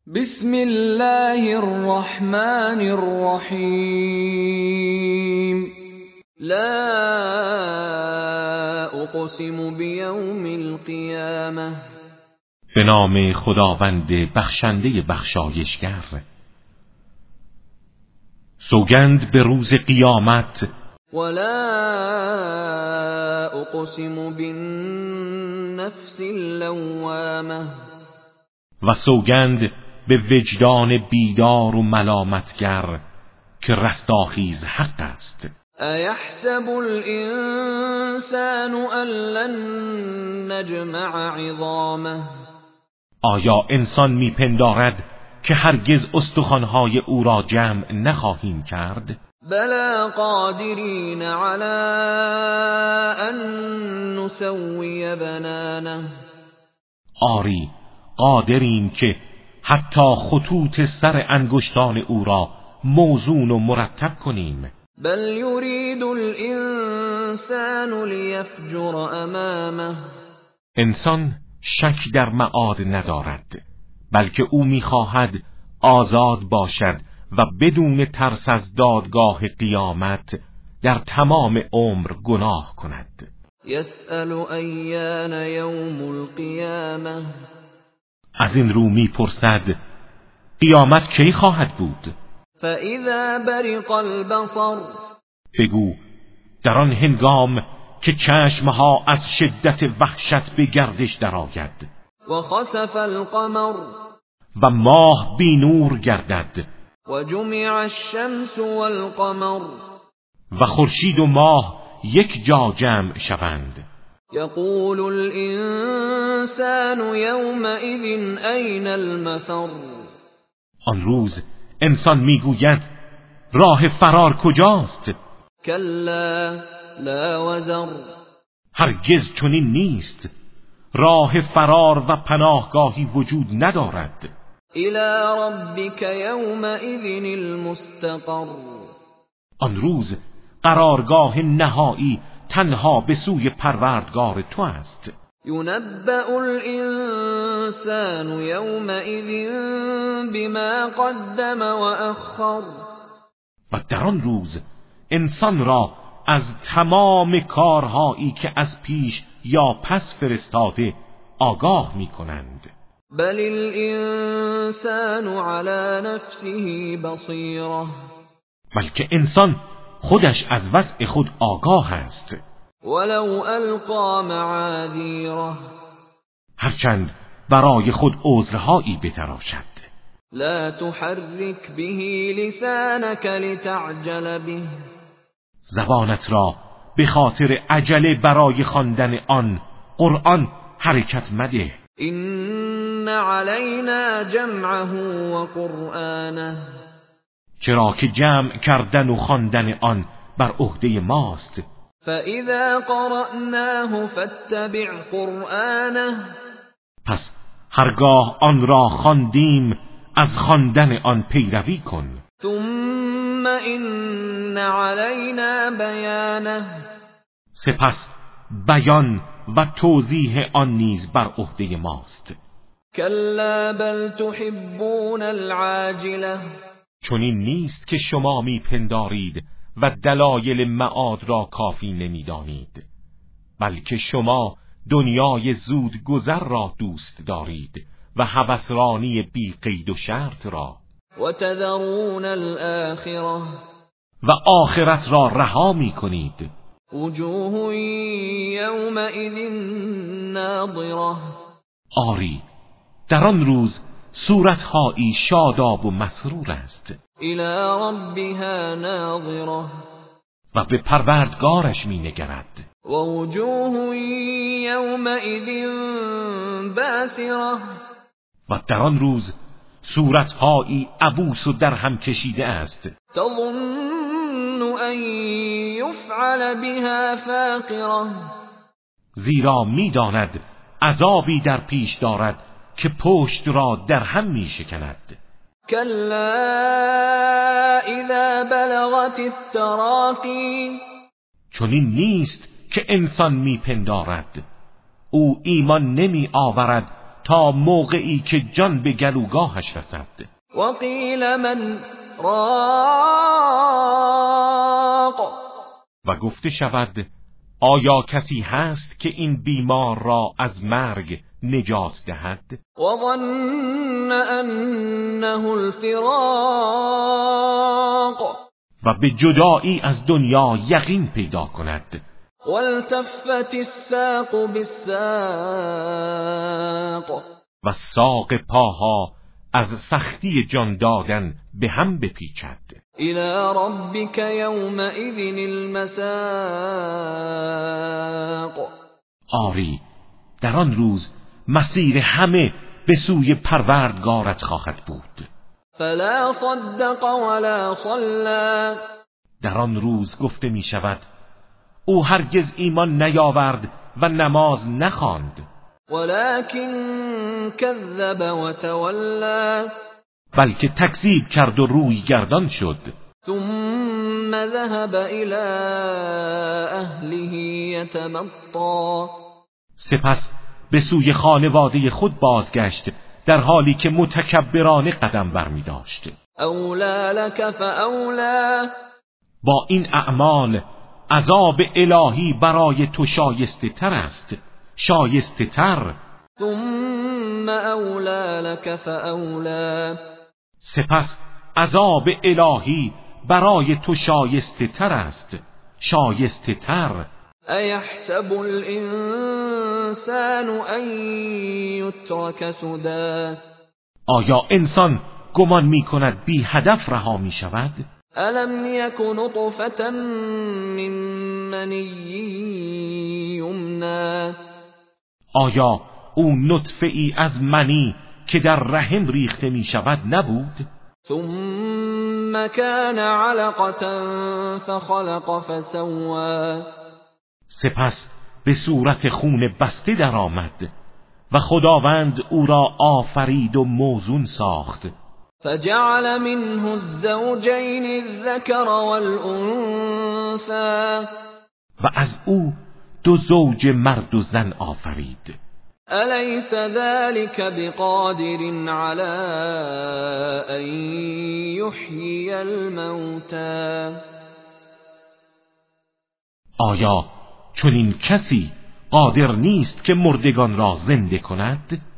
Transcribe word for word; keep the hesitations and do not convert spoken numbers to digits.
بسم الله الرحمن الرحیم. لا اقسم بیوم القیامة. به نام خداوند بخشنده بخشایشگر. سوگند به روز قیامت. ولا اقسم بالنفس اللوامة. و سوگند به وجدان بیدار و ملامتگر که رستاخیز حق است. ایحسب الانسان ان لن نجمع عظامه. آیا انسان میپندارد که هرگز استخوانهای او را جمع نخواهیم کرد؟ بلا قادرین علی ان نسوی بنانه. آری قادریم که حتی خطوط سر انگشتان او را موزون و مرتب کنیم. بل یرید الانسان لیفجر امامه. انسان شک در معاد ندارد، بلکه او میخواهد آزاد باشد و بدون ترس از دادگاه قیامت در تمام عمر گناه کند. یسأل ایان یوم القیامه. از این رو میپرسد قیامت کی خواهد بود؟ فاذا برق البصر. بگو در آن هنگام که چشمها از شدت وحشت به گردش درآید و خسف القمر. و ماه بی نور گردد و جمع الشمس والقمر. و خورشید و ماه یک جا جمع شوند. یقول الانسان یومئذ أین المفر. آن روز انسان میگوید راه فرار کجاست؟ کلا لا وزر. هرگز چنین نیست، راه فرار و پناهگاهی وجود ندارد. الی ربک یومئذ المستقر. آن روز قرارگاه نهایی تنها به سوی پروردگار تو است. ینبأ الانسان یومئذ بما قدم و اخر. و در آن روز انسان را از تمام کارهایی که از پیش یا پس فرستاده آگاه می کنند. بل الانسان علی نفسه بصیره. بلکه انسان خودش از وضع خود آگاه است. ولو القى معاذیره. هرچند برای خود عذرهایی بتراشد. لا تحرک به لسانک لتعجل به. زبانت را به خاطر عجله برای خواندن آن قرآن حرکت مده. این علینا جمعه و قرآنه. چرا که جمع کردن و خواندن آن بر عهده ماست. فاذا قرأناه فاتبع قرآنه. پس هرگاه آن را خواندیم از خواندن آن پیروی کن. ثم ان علینا بیانه. سپس بیان و توضیح آن نیز بر عهده ماست. کلا بل تحبون العاجله. چنین نیست که شما میپندارید و دلایل معاد را کافی نمیدانید، بلکه شما دنیای زود گذر را دوست دارید و هوسرانی بی قید و شرط را. و تذرون الاخره. و آخرت را رها میکنید. وجوه یومئذ ناظره. آری در آن روز صورتهایی شاداب و مسرور است. الی ربها ناظره. و به پروردگارش می نگرد. و وجوه یومئذ باسره. و در آن روز صورتهایی عبوس و در هم کشیده است. تظن ان یفعل بها فاقره. زیرا می داند عذابی در پیش دارد که پشت را در هم می شکند. کلا اذا بلغت التراقی. چنین نیست که انسان می پندارد. او ایمان نمی آورد تا موقعی که جان به گلوگاهش رسد. وقیل من راق، و گفته شود آیا کسی هست که این بیمار را از مرگ نجات دهد؟ وظن انه الفراق، و به جدایی از دنیا یقین پیدا کند. والتفت الساق بالساق، و ساق پاها از سختی جان دادن به هم بپیچد. الى ربك یومئذ المساق، آری در آن روز مسیر همه به سوی پروردگارت خواهد بود. فلا صدق ولا صلى، در آن روز گفته می شود او هرگز ایمان نیاورد و نماز نخواند، ولكن كذب وتولى، بلکه تکذیب کرد و روی گردان شد. ثم ذهب الى اهله يتمطى، سپس به سوی خانواده خود بازگشت در حالی که متکبرانه قدم برمی داشت. اولی لك فاولی، با این اعمال عذاب الهی برای تو شایسته تر است، شایسته تر. ثم اولی لك فاولی، سپس عذاب الهی برای تو شایسته تر است، شایسته تر. ایحسب الانسان ان یترک سدی، آیا انسان گمان می کند بی هدف رها می شود؟ الم یک نطفة من منی یمنی، آیا او نطفه ای از منی که در رحم ریخته می شود نبود؟ ثم كان علقة فخلق فسوى، سپس به صورت خون بسته در آمد و خداوند او را آفرید و موزون ساخت. فجعل منه الزوجين الذكر والأنثى، و از او دو زوج مرد و زن آفرید. أليس ذلك بقادر على أن يحيي الموتى، آیا چنین کسی قادر نیست که مردگان را زنده کند؟